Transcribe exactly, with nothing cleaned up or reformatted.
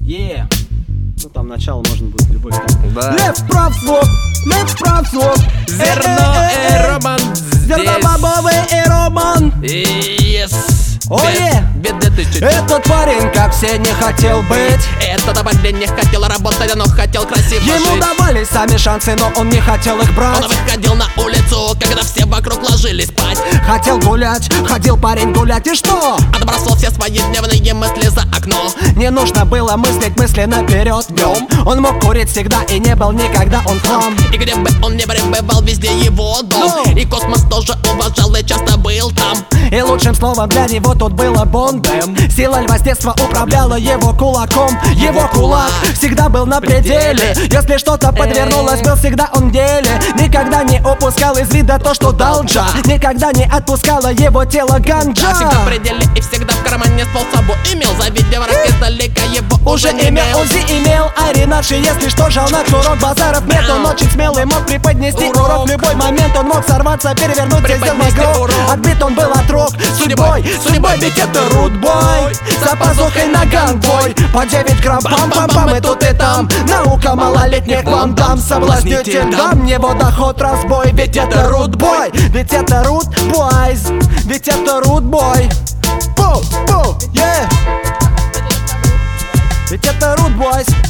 Yeah. Ну там начало можно будет любой там. Да. Лев, прав, слог, лев, прав, слог. Зерно и роман здесь. Зернобобовый и роман. Yes. Ое! Этот парень, как все, не хотел быть. Этот парень не хотел работать, но хотел красиво Ему жить. давали сами шансы, но он не хотел их брать. Он выходил на улицу, когда все вокруг ложились спать. Хотел гулять, ходил парень гулять, и что? Отбросил все свои дневные мысли за окно. Не нужно было мыслить мысли наперед днем. Он мог курить всегда и не был никогда он хлам. И где бы он ни пребывал, везде его дом. No. И космос тоже уважал и часто был там. И лучшим словом для него тут было бондем. Сила льва с детства управляла его кулаком. Его кулак всегда был на пределе. Если что-то подвернулось, был всегда он в деле. Никогда не упускал из вида то, что дал Джа. Никогда не отпускала его тело ганджа. Всегда в пределе и всегда в кармане ствол с собой имел. Завидя враг издалека, его Уже имел, Узи имел, Айри наши, если что, жал на курок. Базаров нет, он очень смелый, мог преподнести урок. урок В любой момент он мог сорваться, перевернуть и сделать гроб. Отбит он был от рок судьбой, судьбой, ведь это рудбой. За пазухой на ганбой, по девять грамм, пам-пам-пам, и тут и там. Наука малолетних вам дам, соблазнитель дам. Его доход разбой, ведь это рудбой. Ведь это рудбойз, ведь это рудбой. Пу, пу, yeah. Ведь это рудбойз.